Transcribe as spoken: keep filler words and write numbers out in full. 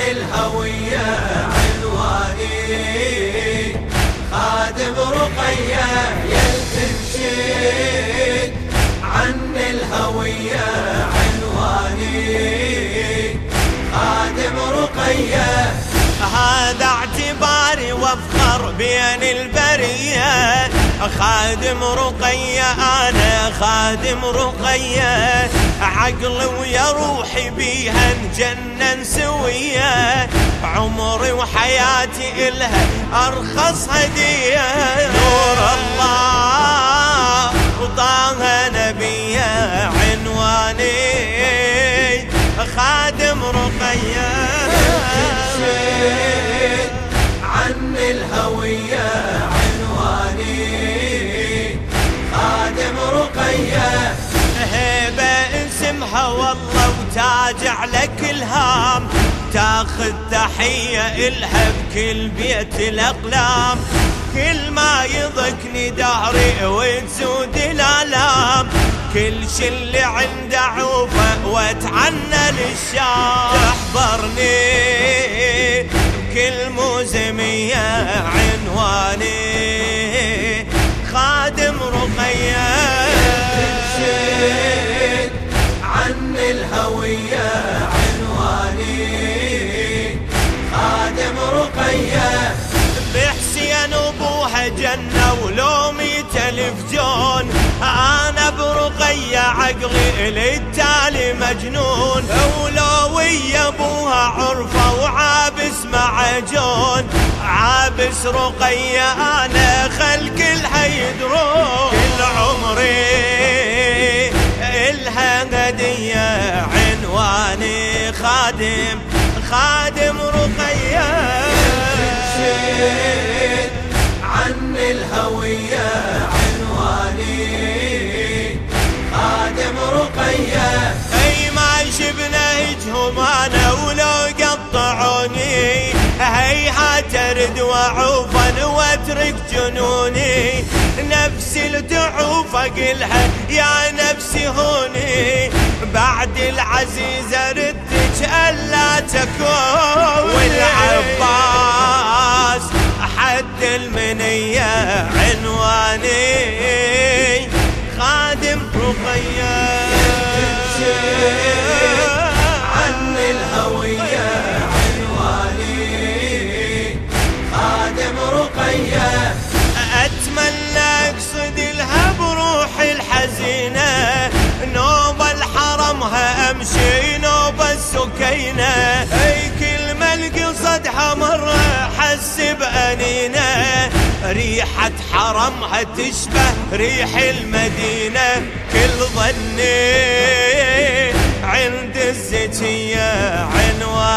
الهوية عنواني خادم رقية يل تنشد عن الهوية عنواني خادم رقية. هذا اعتباري وافخر بين البرية خادم رقية أنا خادم رقية عقلي ويا روحي بيها نجنن سوية عمري وحياتي إلها أرخص هدية نور الله وطه نبيه عنواني خادم رقية عن الهوية عنواني خادم رقية. هيبة اسمها والله وتاج على كل هام تاخذ تحية إلها بكل بيت الأقلام كل ما يضكني دهري وتزود الآلام كل شي اللي عنده عوفه واتعنى للشام تحضرني بكل موزمية عنواني خادم رقية عن الهوية عنواني خادم رقية. بحسين ابوها جنة ولو ميت الف جون انا برقية عقلي للتالي مجنون ولو ويا ابوها عرفة وعابس معجون عابس رقية انا خلق الها يدرون كل عمري الها هدية عنواني خادم خادم رقية عن الهوية عنواني خادم رقية. اي ما شبنا هجهم انا ولو قطعوني هيها ترد وعوفا واترك جنوني نفسي لتعوف اقلها يا نفسي هوني بعد العزيزة ردك ألا تكون والعباس حد المنية عنواني خادم رقية عن الهوية عنواني خادم رقية. أتمنى أقصد لها بروحي الحزينة نوب الحرمها أمشي نوب السكينة أي كلمة القصدها مرة حس بأنينة ريحة حرمها تشبه ريح المدينة كل ظني عند الزكية عنوان